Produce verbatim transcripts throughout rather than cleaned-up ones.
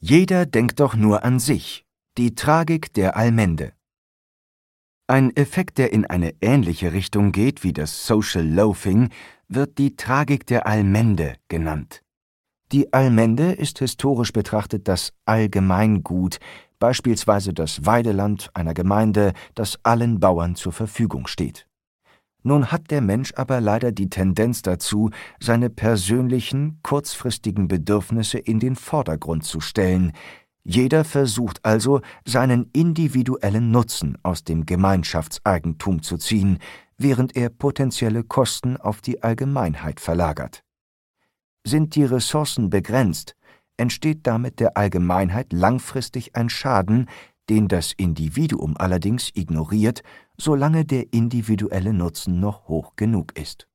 Jeder denkt doch nur an sich. Die Tragik der Allmende. Ein Effekt, der in eine ähnliche Richtung geht wie das Social Loafing, wird die Tragik der Allmende genannt. Die Allmende ist historisch betrachtet das Allgemeingut, beispielsweise das Weideland einer Gemeinde, das allen Bauern zur Verfügung steht. Nun hat der Mensch aber leider die Tendenz dazu, seine persönlichen, kurzfristigen Bedürfnisse in den Vordergrund zu stellen. Jeder versucht also, seinen individuellen Nutzen aus dem Gemeinschaftseigentum zu ziehen, während er potenzielle Kosten auf die Allgemeinheit verlagert. Sind die Ressourcen begrenzt, entsteht damit der Allgemeinheit langfristig ein Schaden, den das Individuum allerdings ignoriert, solange der individuelle Nutzen noch hoch genug ist.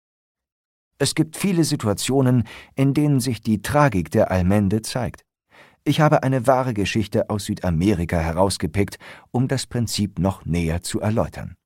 Es gibt viele Situationen, in denen sich die Tragik der Allmende zeigt. Ich habe eine wahre Geschichte aus Südamerika herausgepickt, um das Prinzip noch näher zu erläutern.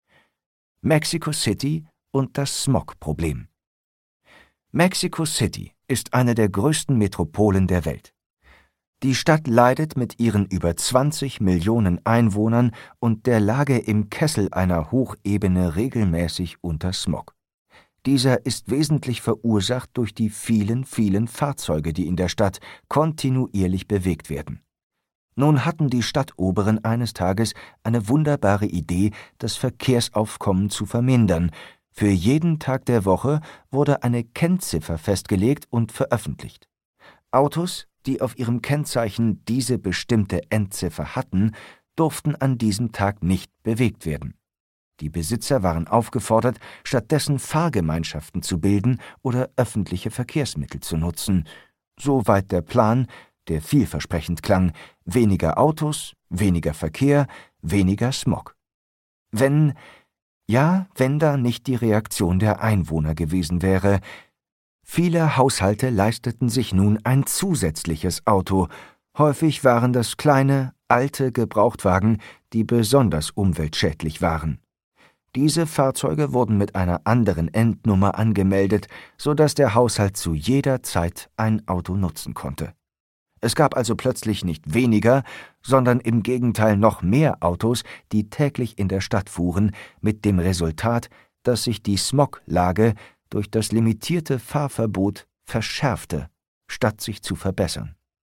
Mexico City und das Smog-Problem. Mexico City ist eine der größten Metropolen der Welt. Die Stadt leidet mit ihren über zwanzig Millionen Einwohnern und der Lage im Kessel einer Hochebene regelmäßig unter Smog. Dieser ist wesentlich verursacht durch die vielen, vielen Fahrzeuge, die in der Stadt kontinuierlich bewegt werden. Nun hatten die Stadtoberen eines Tages eine wunderbare Idee, das Verkehrsaufkommen zu vermindern. Für jeden Tag der Woche wurde eine Kennziffer festgelegt und veröffentlicht. Autos, die auf ihrem Kennzeichen diese bestimmte Endziffer hatten, durften an diesem Tag nicht bewegt werden. Die Besitzer waren aufgefordert, stattdessen Fahrgemeinschaften zu bilden oder öffentliche Verkehrsmittel zu nutzen. Soweit der Plan, der vielversprechend klang: weniger Autos, weniger Verkehr, weniger Smog. Wenn, ja, wenn da nicht die Reaktion der Einwohner gewesen wäre. Viele Haushalte leisteten sich nun ein zusätzliches Auto. Häufig waren das kleine, alte Gebrauchtwagen, die besonders umweltschädlich waren. Diese Fahrzeuge wurden mit einer anderen Endnummer angemeldet, sodass der Haushalt zu jeder Zeit ein Auto nutzen konnte. Es gab also plötzlich nicht weniger, sondern im Gegenteil noch mehr Autos, die täglich in der Stadt fuhren, mit dem Resultat, dass sich die Smoglage durch das limitierte Fahrverbot verschärfte, statt sich zu verbessern.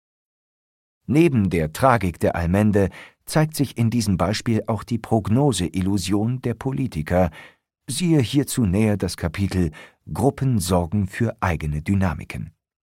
Neben der Tragik der Allmende zeigt sich in diesem Beispiel auch die Prognoseillusion der Politiker. Siehe hierzu näher das Kapitel Gruppen sorgen für eigene Dynamiken.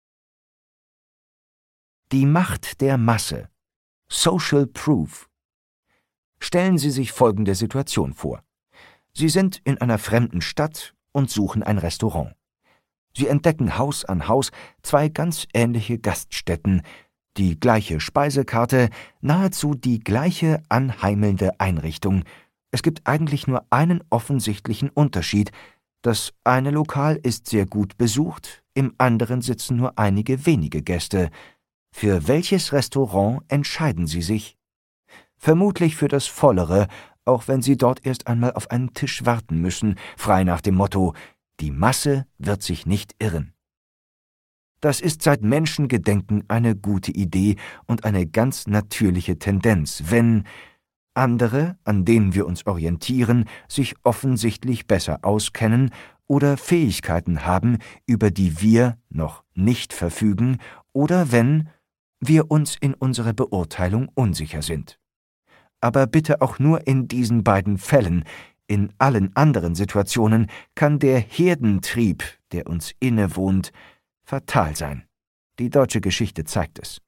Die Macht der Masse. Social Proof. Stellen Sie sich folgende Situation vor. Sie sind in einer fremden Stadt und suchen ein Restaurant. Sie entdecken Haus an Haus zwei ganz ähnliche Gaststätten, die gleiche Speisekarte, nahezu die gleiche anheimelnde Einrichtung. Es gibt eigentlich nur einen offensichtlichen Unterschied. Das eine Lokal ist sehr gut besucht, im anderen sitzen nur einige wenige Gäste. Für welches Restaurant entscheiden Sie sich? Vermutlich für das vollere, auch wenn Sie dort erst einmal auf einen Tisch warten müssen, frei nach dem Motto: Die Masse wird sich nicht irren. Das ist seit Menschengedenken eine gute Idee und eine ganz natürliche Tendenz, wenn andere, an denen wir uns orientieren, sich offensichtlich besser auskennen oder Fähigkeiten haben, über die wir noch nicht verfügen, oder wenn wir uns in unserer Beurteilung unsicher sind. Aber bitte auch nur in diesen beiden Fällen. In allen anderen Situationen kann der Herdentrieb, der uns innewohnt, fatal sein. Die deutsche Geschichte zeigt es.